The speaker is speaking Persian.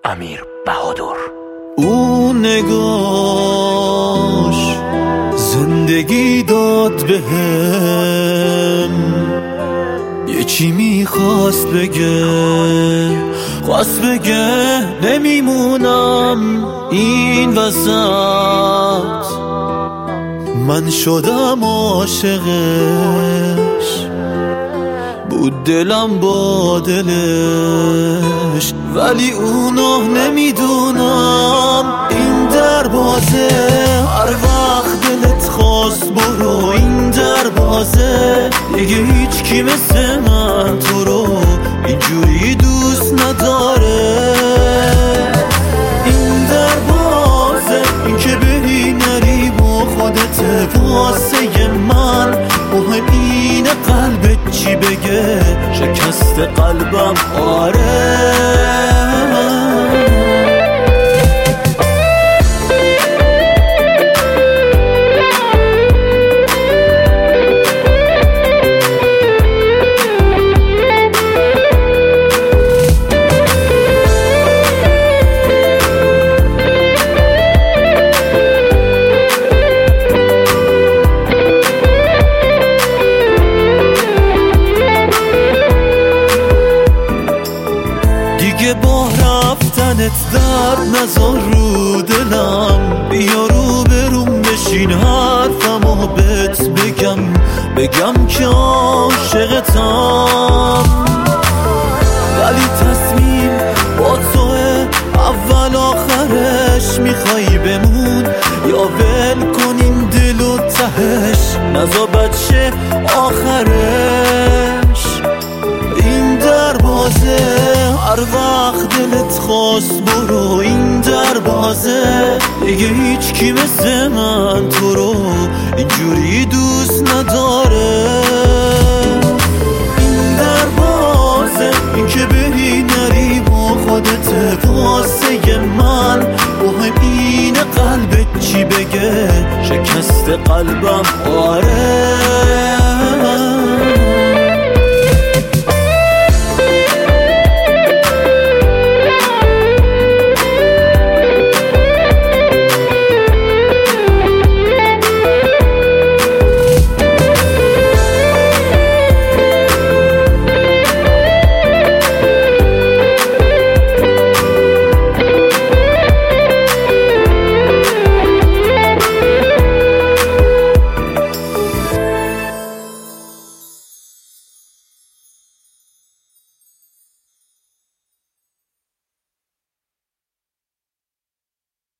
امیر بهادر. اون نگاش زندگی داد بهم، یه چی میخواست بگه نمیمونم این وسط. من شدم عاشقش، بود دلم با دلش، ولی اونو نمیدونم این در بازه. هر وقت دلت خواست برو این در بازه، دیگه هیچ کی مثل من تو رو اینجوری دوست نداره. این در بازه، این که بری نری با خودت واسه من مهم اینه قلبت چی بگه، شکست قلبم آره. دیگه با رفتنت درد نذار رو دلم، بیا رو بروم بشین حرفمو بهت بگم که عاشقتم. ولی تصمیم با توه اول آخرش، میخوایی بمون یا ول کنیم دل و تهش، نزا بچه آخرش. این در بازه، هر وقت دلت خواست برو این در بازه، دیگه هیچ کی مثل من تو رو اینجوری دوست نداره. این در بازه، این که بری نری با خودت واسه من مهم اینه قلبت چی بگه، شکست قلبم آره.